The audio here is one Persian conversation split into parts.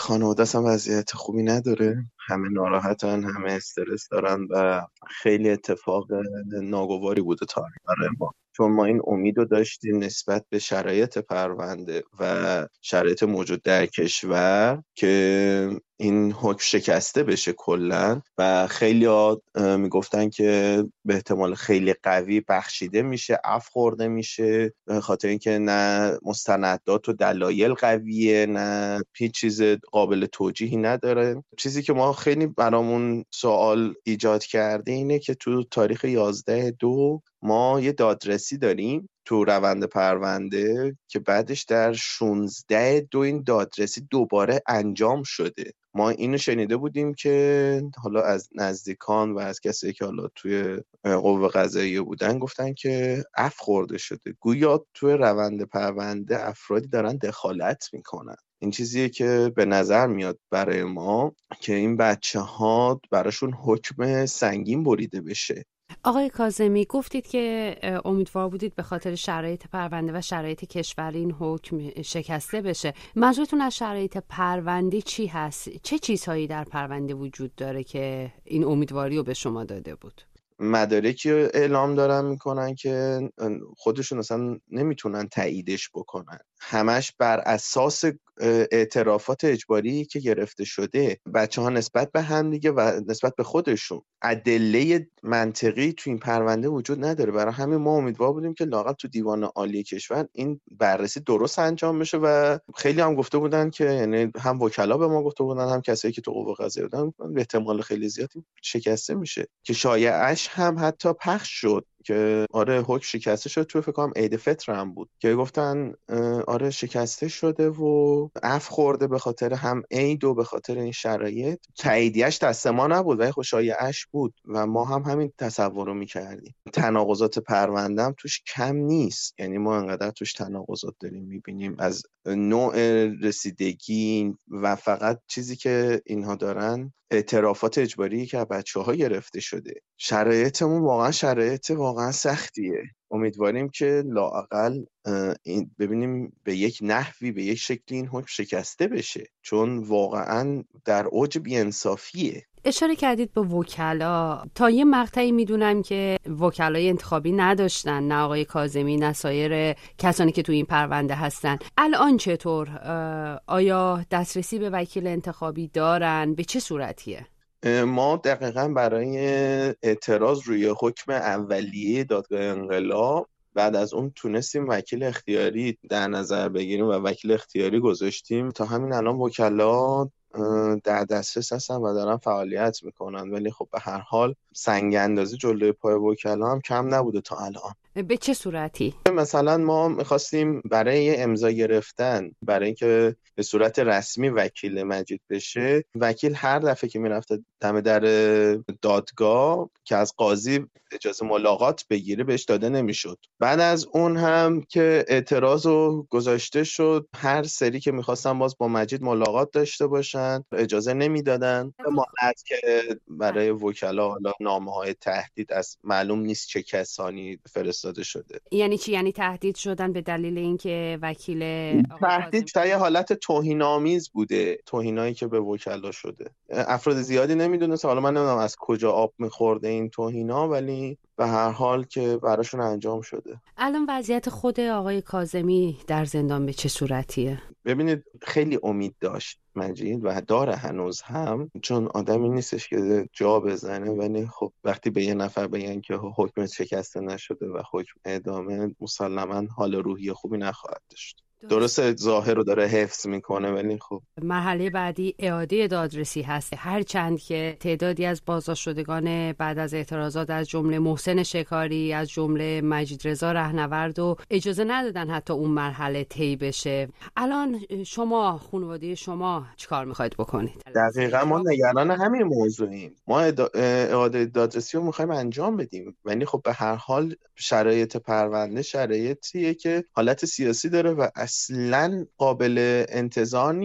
خانواده هم وضعیت خوبی نداره، همه ناراحتن، همه استرس دارن و خیلی اتفاق ناگواری بوده تاریخ برای ما، چون ما این امید رو داشتیم نسبت به شرایط پرونده و شرایط موجود در کشور که این حکم شکسته بشه کلا و خیلی ها میگفتن که به احتمال خیلی قوی بخشیده میشه، عفو خورده میشه، به خاطر اینکه نه مستندات و دلایل قویه، نه هیچ چیز قابل توجیهی نداره. چیزی که ما خیلی برامون سوال ایجاد کرده اینه که تو تاریخ 11/2 ما یه دادرسی داریم تو روند پرونده که بعدش در 16/2 این دادرسی دوباره انجام شده. ما اینو شنیده بودیم که حالا از نزدیکان و از کسی که حالا توی قوه قضاییه بودن گفتن که عفو خورده شده، گویا توی روند پرونده افرادی دارن دخالت میکنن. این چیزیه که به نظر میاد برای ما که این بچه‌ها براشون حکم سنگین بریده بشه. آقای کاظمی، گفتید که امیدوار بودید به خاطر شرایط پرونده و شرایط کشوری این حکم شکسته بشه. منظورتون از شرایط پرونده چی هست؟ چه چیزهایی در پرونده وجود داره که این امیدواری رو به شما داده بود؟ مدارکی اعلام دارن میکنن که خودشون اصلا نمیتونن تاییدش بکنن، همش بر اساس اعترافات اجباری که گرفته شده بچه ها نسبت به هم دیگه و نسبت به خودشون. ادله منطقی تو این پرونده وجود نداره، برای همین ما امیدوار بودیم که لااقل تو دیوان عالی کشور این بررسی درست انجام بشه و خیلی هم گفته بودن که یعنی هم وکلا به ما گفته بودن هم کسایی که تو قوه قضاییه بودن به احتمال خیلی زیادی شکسته میشه، که شایعش هم حتی پخش شد که آره حکم شکسته شد. تو فکر کنم عید فطر هم بود که گفتن آره شکسته شده و عفو خورده به خاطر هم عید و به خاطر این شرایط. تاییدیش دست ما نبود ولی خب شایعش بود و ما هم همین تصور رو میکردیم. تناقضات پرونده هم توش کم نیست، یعنی ما انقدر توش تناقضات داریم میبینیم از نوع رسیدگی و فقط چیزی که اینها دارن اعترافات اجباری که بچه‌ها گرفته شده. شرایطمون واقعا شرایط واقعا سختیه. امیدواریم که لااقل این ببینیم به یک نحوی به یک شکلی این حکم شکسته بشه، چون واقعا در اوج بی‌انصافیه. اشاره کردید به وکلا. تا یه مقطعی میدونم که وکلای انتخابی نداشتن، نه آقای کاظمی نه سایر کسانی که تو این پرونده هستن. الان چطور؟ آیا دسترسی به وکیل انتخابی دارن؟ به چه صورتیه؟ ما دقیقاً برای اعتراض روی حکم اولیه دادگاه انقلاب بعد از اون تونستیم وکیل اختیاری در نظر بگیریم و وکیل اختیاری گذاشتیم. تا همین الان وکلا در دسترس هستن و دارن فعالیت میکنن، ولی خب به هر حال سنگ اندازی جلوی پای وکلا هم کم نبوده تا الان. به چه صورتی؟ مثلا ما میخواستیم برای امضا گرفتن، برای اینکه به صورت رسمی وکیل مجید بشه، وکیل هر دفعه که میرفته دم در دادگاه که از قاضی اجازه ملاقات بگیره بهش داده نمیشد. بعد از اون هم که اعتراض رو گذاشته شد، هر سری که میخواستن باز با مجید ملاقات داشته باشن اجازه نمیدادن. مانعت که برای وکلا حالا نامه‌های تهدید از معلوم نیست چه کسانی فرستاده شده. یعنی چی؟ یعنی تهدید شدن به دلیل اینکه وکیل تهدید در یه حالت توهین‌آمیز بوده، توهینایی که به وکلا شده. افراد زیادی نمیدونست، حالا من نمیدونم از کجا آب میخورده این توهینا، ولی به هر حال که براشون انجام شده. الان وضعیت خود آقای کاظمی در زندان به چه صورتیه؟ ببینید خیلی امید داشت مجید و داره هنوز هم، چون آدمی نیستش که جا بزنه، ولی خب وقتی به یه نفر بگن که حکم شکسته نشده و حکم اعدامه، مسلماً حال روحی خوبی نخواهد داشت. درسته ظاهر رو داره حفظ میکنه، ولی خب مرحله بعدی اعاده دادرسی هست. هرچند که تعدادی از بازداشتشدگان بعد از اعتراضات از جمله محسن شکاری، از جمله مجید رضا رهنورد و اجازه ندادن حتی اون مرحله طی بشه. الان شما، خانواده شما چیکار میخواید بکنید؟ دقیقاً ما نگران همین موضوعیم. ما اعاده دادرسی رو میخوایم انجام بدیم، ولی خب به هر حال شرایط پرونده شرایطیه که حالت سیاسی داره و اصلاً قابل انتظار نیست.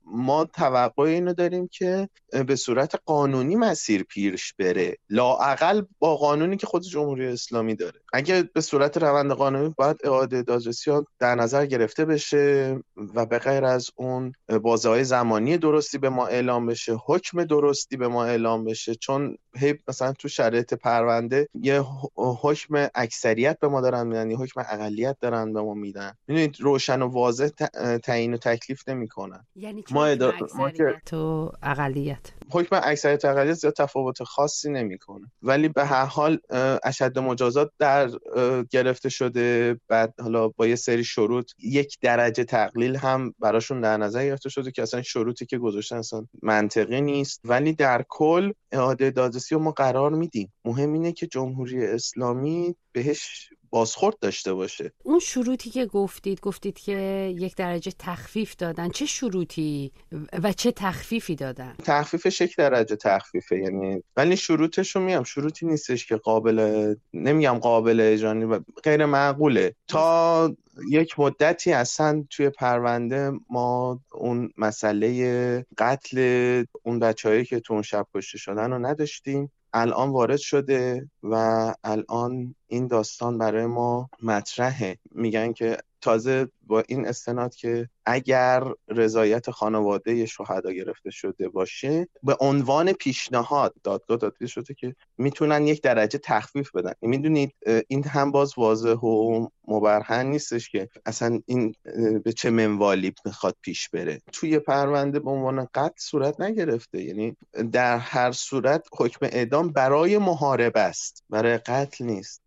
ما توقع اینو داریم که به صورت قانونی مسیر پیش بره، لااقل با قانونی که خود جمهوری اسلامی داره. اگه به صورت روند قانونی باید اعاده دادرسی ها در نظر گرفته بشه و به غیر از اون بازه‌های زمانی درستی به ما اعلام بشه، حکم درستی به ما اعلام بشه. چون مثلا تو شرایط پرونده یه حکم اکثریت به ما دارن میدن، یه حکم اقلیت دارن به ما میدن. میدونید روشن و واضح تعیین و تکلیف نمیکنن. یعنی چه حکم اکثریت و اقلیت؟ حکم اکثریت و اقلیت زیاد تفاوت خاصی نمیکنه، ولی به هر حال اشد مجازات در گرفته شده. بعد حالا با یه سری شروط 1 درجه تقلیل هم براشون در نظر گرفته شده که اصلا شروطی که گذاشتن اصلا منطقی نیست. ولی در کل اعاده دادرسی رو ما قرار میدیم. مهم اینه که جمهوری اسلامی بهش بازخورد داشته باشه. اون شروطی که گفتید که 1 درجه تخفیف دادن، چه شروطی و چه تخفیفی دادن؟ تخفیفش 1 درجه تخفیفه، یعنی ولی شروطش رو میگم شروطی نیستش که نمیگم قابل اجرایی و غیر معقوله. تا یک مدتی اصلا توی پرونده ما اون مسئله قتل اون بچه‌هایی که تو اون شب کشته شدن رو نداشتیم. الان وارد شده و الان این داستان برای ما مطرحه. میگن که تازه با این استناد که اگر رضایت خانواده شهدا گرفته شده باشه، به عنوان پیشنهاد دادگاه داده شده که میتونن 1 درجه تخفیف بدن. میدونید این هم باز واضح و مبرهن نیستش که اصلا این به چه منوالی میخواد پیش بره. توی پرونده به عنوان قتل صورت نگرفته، یعنی در هر صورت حکم اعدام برای محاربه است، برای قتل نیست.